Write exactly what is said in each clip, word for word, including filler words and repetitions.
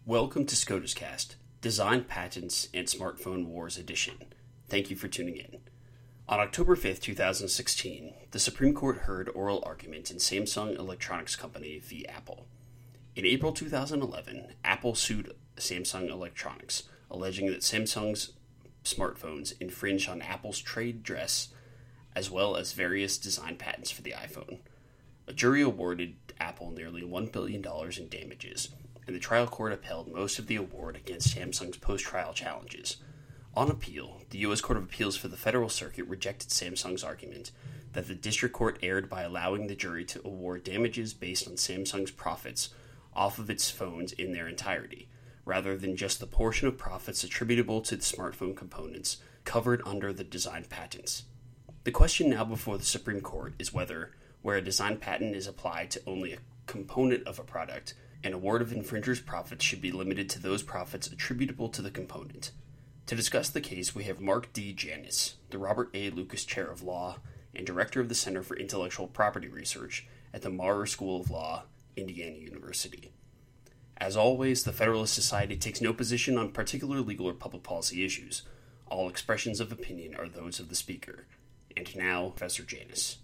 Welcome to SCOTUS Cast, Design Patents and Smartphone Wars Edition. Thank you for tuning in. On October fifth, twenty sixteen, the Supreme Court heard oral argument in Samsung Electronics Company v. Apple. In April two thousand eleven, Apple sued Samsung Electronics, alleging that Samsung's smartphones infringe on Apple's trade dress as well as various design patents for the iPhone. A jury awarded Apple nearly one billion dollars in damages, and the trial court upheld most of the award against Samsung's post-trial challenges. On appeal, the U S Court of Appeals for the Federal Circuit rejected Samsung's argument that the district court erred by allowing the jury to award damages based on Samsung's profits off of its phones in their entirety, rather than just the portion of profits attributable to the smartphone components covered under the design patents. The question now before the Supreme Court is whether, where a design patent is applied to only a component of a product, an award of infringer's profits should be limited to those profits attributable to the component. To discuss the case, we have Mark D. Janis, the Robert A. Lucas Chair of Law and Director of the Center for Intellectual Property Research at the Maurer School of Law, Indiana University. As always, the Federalist Society takes no position on particular legal or public policy issues. All expressions of opinion are those of the speaker. And now, Professor Janis.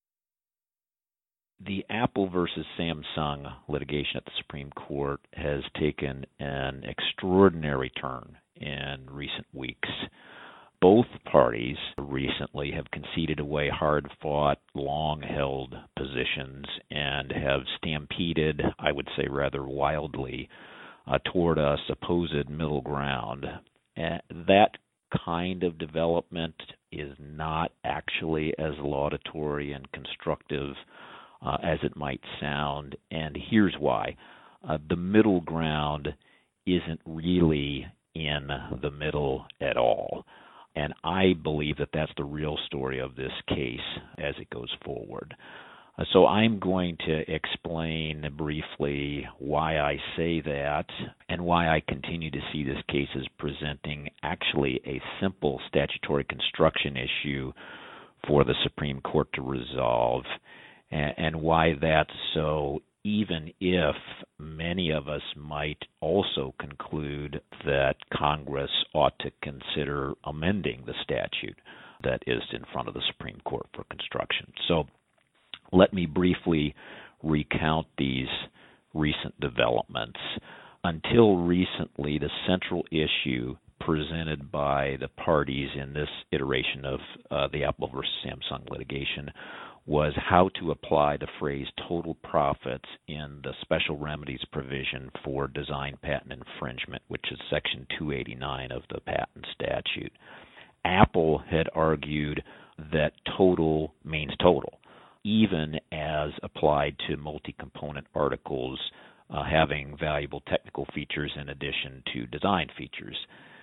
The Apple versus Samsung litigation at the Supreme Court has taken an extraordinary turn in recent weeks. Both parties recently have conceded away hard-fought, long-held positions and have stampeded, I would say rather wildly, uh, toward a supposed middle ground. Uh, that kind of development is not actually as laudatory and constructive Uh, as it might sound, and here's why. Uh, the middle ground isn't really in the middle at all, and I believe that that's the real story of this case as it goes forward. Uh, so I'm going to explain briefly why I say that and why I continue to see this case as presenting actually a simple statutory construction issue for the Supreme Court to resolve, and why that's so, even if many of us might also conclude that Congress ought to consider amending the statute that is in front of the Supreme Court for construction. So let me briefly recount these recent developments. Until recently, the central issue presented by the parties in this iteration of uh, the Apple versus Samsung litigation was how to apply the phrase total profits in the special remedies provision for design patent infringement, which is Section two eighty-nine of the patent statute. Apple had argued that total means total, even as applied to multi-component articles uh, having valuable technical features in addition to design features.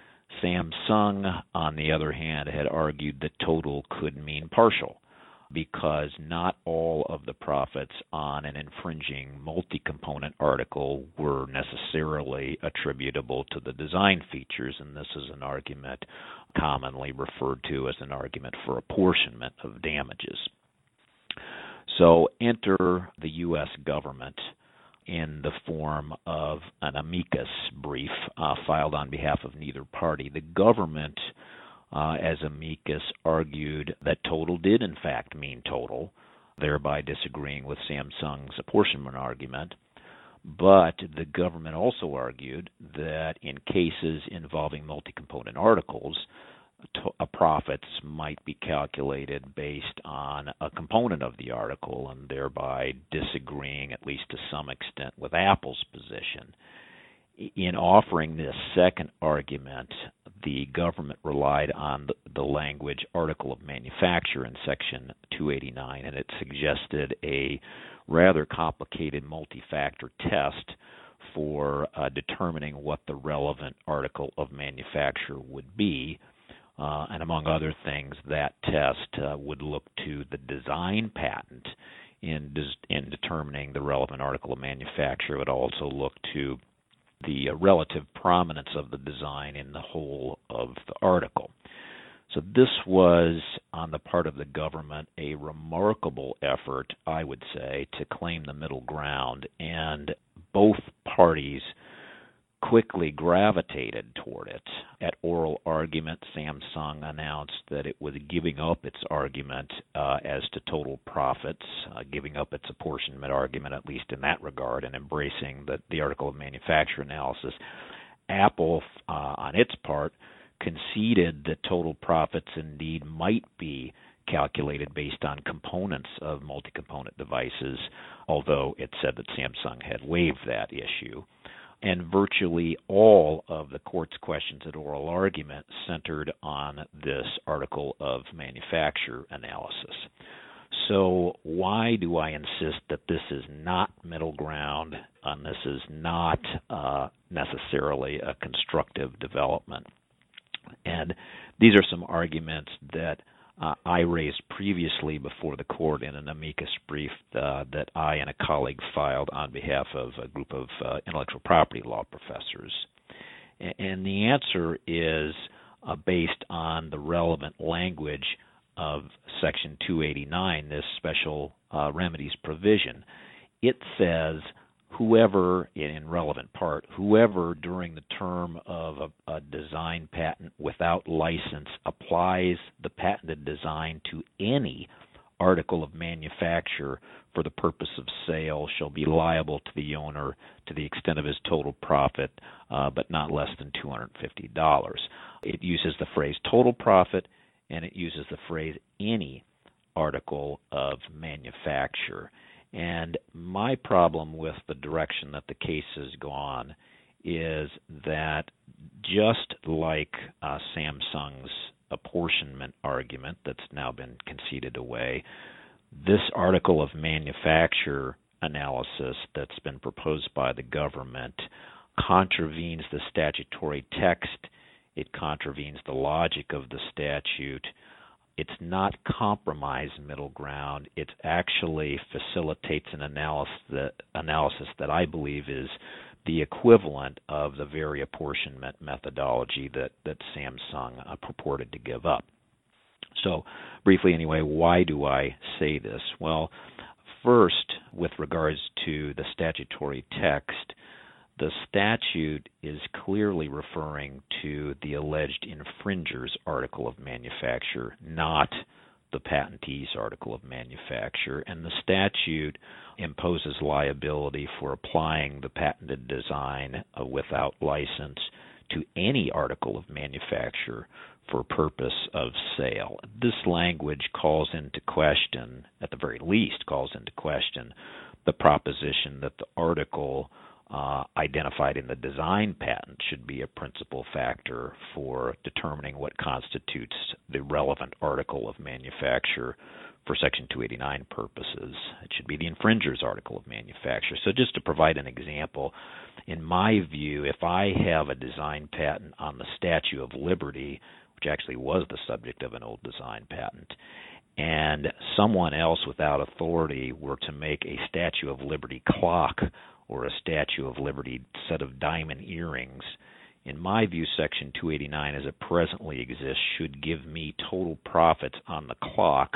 Samsung, on the other hand, had argued that total could mean partial, because not all of the profits on an infringing multi-component article were necessarily attributable to the design features, and this is an argument commonly referred to as an argument for apportionment of damages. So enter the U S government in the form of an amicus brief uh, filed on behalf of neither party. The government Uh, as amicus argued that total did in fact mean total, thereby disagreeing with Samsung's apportionment argument. But the government also argued that in cases involving multi-component articles, to, uh, profits might be calculated based on a component of the article, and thereby disagreeing, at least to some extent, with Apple's position. In offering this second argument, the government relied on the, the language article of manufacture in Section two eighty-nine, and it suggested a rather complicated multi-factor test for uh, determining what the relevant article of manufacture would be. Uh, and among other things, that test uh, would look to the design patent in, des- in determining the relevant article of manufacture. It would also look to the uh, relative prominence of the design in the whole of the article. So this was, on the part of the government, a remarkable effort, I would say, to claim the middle ground, and both parties quickly gravitated toward it. At oral argument, Samsung announced that it was giving up its argument uh, as to total profits, uh, giving up its apportionment argument, at least in that regard, and embracing the, the article of manufacture analysis. Apple, uh, on its part, conceded that total profits indeed might be calculated based on components of multi-component devices, although it said that Samsung had waived that issue. And virtually all of the court's questions at oral argument centered on this article of manufacture analysis. So why do I insist that this is not middle ground and this is not uh, necessarily a constructive development? And these are some arguments that uh, I raised previously before the court in an amicus brief uh, that I and a colleague filed on behalf of a group of uh, intellectual property law professors. And the answer is uh, based on the relevant language of Section two eighty-nine, this special uh, remedies provision. It says whoever, in relevant part, whoever during the term of a, a design patent without license applies the patented design to any article of manufacture for the purpose of sale shall be liable to the owner to the extent of his total profit, uh, but not less than two hundred fifty dollars. It uses the phrase total profit, and it uses the phrase any article of manufacture. And my problem with the direction that the case has gone is that just like uh, Samsung's apportionment argument that's now been conceded away, this article of manufacture analysis that's been proposed by the government contravenes the statutory text. It contravenes the logic of the statute. It's not compromise middle ground. It actually facilitates an analysis that, analysis that I believe is the equivalent of the very apportionment methodology that, that Samsung uh, purported to give up. So, briefly anyway, why do I say this? Well, first, with regards to the statutory text, the statute is clearly referring to the alleged infringer's article of manufacture, not the patentee's article of manufacture. And the statute imposes liability for applying the patented design uh, without license to any article of manufacture for purpose of sale. This language calls into question, at the very least, calls into question the proposition that the article Uh, identified in the design patent should be a principal factor for determining what constitutes the relevant article of manufacture for Section two eighty-nine purposes. It should be the infringer's article of manufacture. So just to provide an example, in my view, if I have a design patent on the Statue of Liberty, which actually was the subject of an old design patent, and someone else without authority were to make a Statue of Liberty clock or a Statue of Liberty set of diamond earrings, in my view, Section two eighty-nine as it presently exists should give me total profits on the clock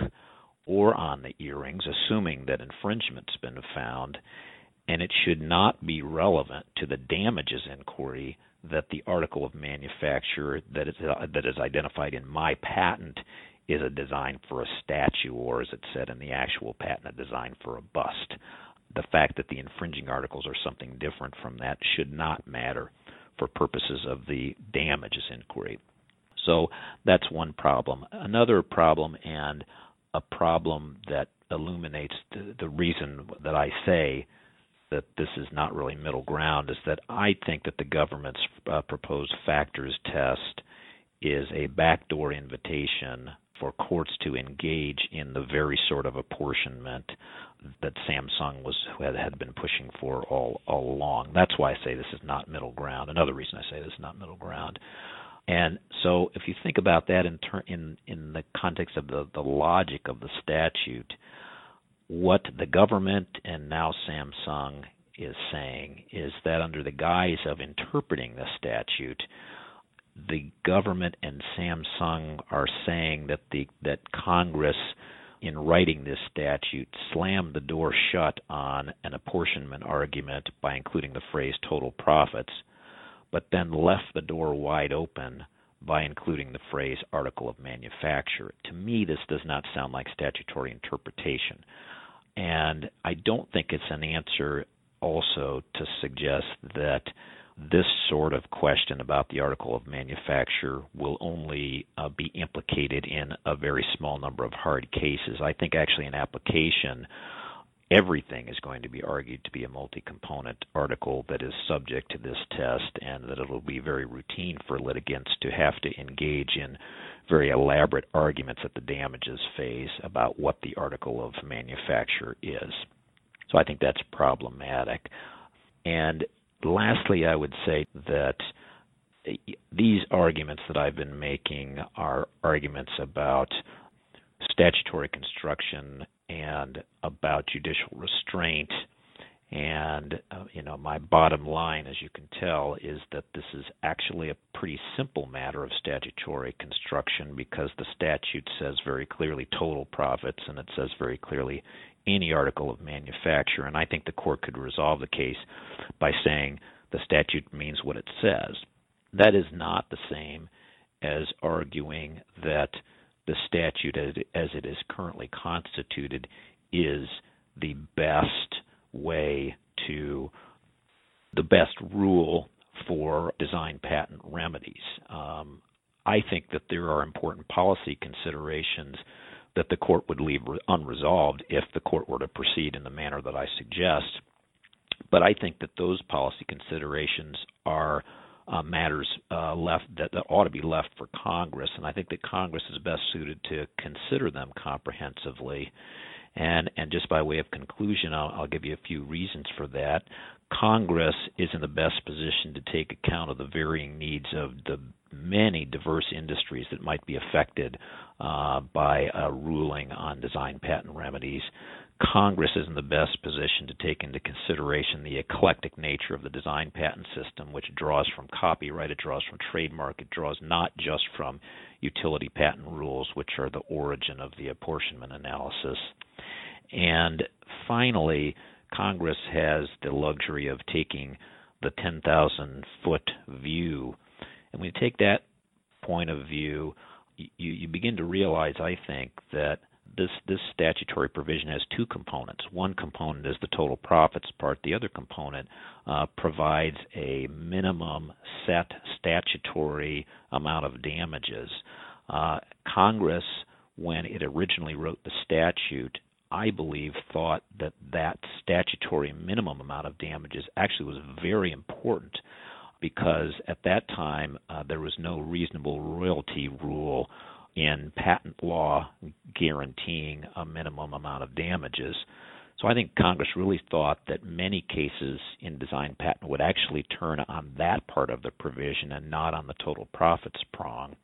or on the earrings, assuming that infringement's been found, and it should not be relevant to the damages inquiry that the article of manufacture that is, uh, that is identified in my patent is a design for a statue, or as it said in the actual patent, a design for a bust. The fact that the infringing articles are something different from that should not matter for purposes of the damages inquiry. So that's one problem. Another problem, and a problem that illuminates the, the reason that I say that this is not really middle ground, is that I think that the government's uh, proposed factors test is a backdoor invitation for courts to engage in the very sort of apportionment that Samsung was had, had been pushing for all, all along. That's why I say this is not middle ground. Another reason I say this is not middle ground. And so if you think about that in ter- in, in the context of the, the logic of the statute, what the government and now Samsung is saying is that under the guise of interpreting the statute, the government and Samsung are saying that the that Congress, in writing this statute, slammed the door shut on an apportionment argument by including the phrase total profits, but then left the door wide open by including the phrase article of manufacture. To me, this does not sound like statutory interpretation. And I don't think it's an answer also to suggest that this sort of question about the article of manufacture will only uh, be implicated in a very small number of hard cases. I think actually in application, everything is going to be argued to be a multi-component article that is subject to this test, and that it will be very routine for litigants to have to engage in very elaborate arguments at the damages phase about what the article of manufacture is. So I think that's problematic. And lastly, I would say that these arguments that I've been making are arguments about statutory construction and about judicial restraint. And, uh, you know, my bottom line, as you can tell, is that this is actually a pretty simple matter of statutory construction, because the statute says very clearly total profits, and it says very clearly any article of manufacture. And I think the court could resolve the case by saying the statute means what it says. That is not the same as arguing that the statute as it, as it is currently constituted is the best way to, the best rule for design patent remedies. Um, I think that there are important policy considerations that the court would leave unresolved if the court were to proceed in the manner that I suggest. But I think that those policy considerations are uh, matters uh, left that, that ought to be left for Congress, and I think that Congress is best suited to consider them comprehensively. And and just by way of conclusion, I'll, I'll give you a few reasons for that. Congress is in the best position to take account of the varying needs of the many diverse industries that might be affected uh, by a ruling on design patent remedies. Congress is in the best position to take into consideration the eclectic nature of the design patent system, which draws from copyright, it draws from trademark, it draws not just from utility patent rules, which are the origin of the apportionment analysis. And finally, Congress has the luxury of taking the ten thousand foot view. And when you take that point of view, you, you begin to realize, I think, that this, this statutory provision has two components. One component is the total profits part. The other component uh, provides a minimum set statutory amount of damages. Uh, Congress, when it originally wrote the statute, I believe, thought that that statutory minimum amount of damages actually was very important, because at that time uh, there was no reasonable royalty rule in patent law guaranteeing a minimum amount of damages. So I think Congress really thought that many cases in design patent would actually turn on that part of the provision and not on the total profits prong.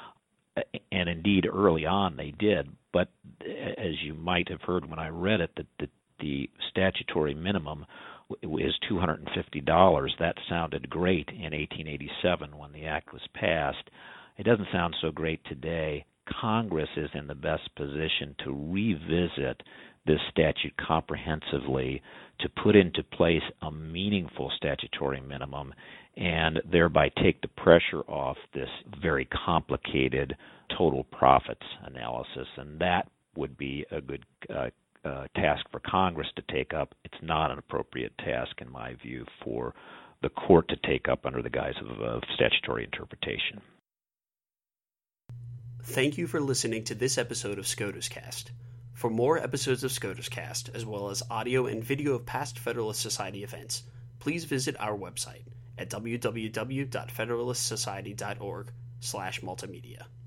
And indeed, early on they did, but as you might have heard when I read it, that the, the statutory minimum is two hundred fifty dollars. That sounded great in eighteen eighty-seven when the act was passed. It doesn't sound so great today. Congress is in the best position to revisit this statute comprehensively, to put into place a meaningful statutory minimum, and thereby take the pressure off this very complicated total profits analysis. And that would be a good uh, uh, task for Congress to take up. It's not an appropriate task, in my view, for the court to take up under the guise of, of statutory interpretation. Thank you for listening to this episode of SCOTUS Cast. For more episodes of SCOTUS Cast, as well as audio and video of past Federalist Society events, please visit our website at w w w dot federalist society dot org slash multimedia.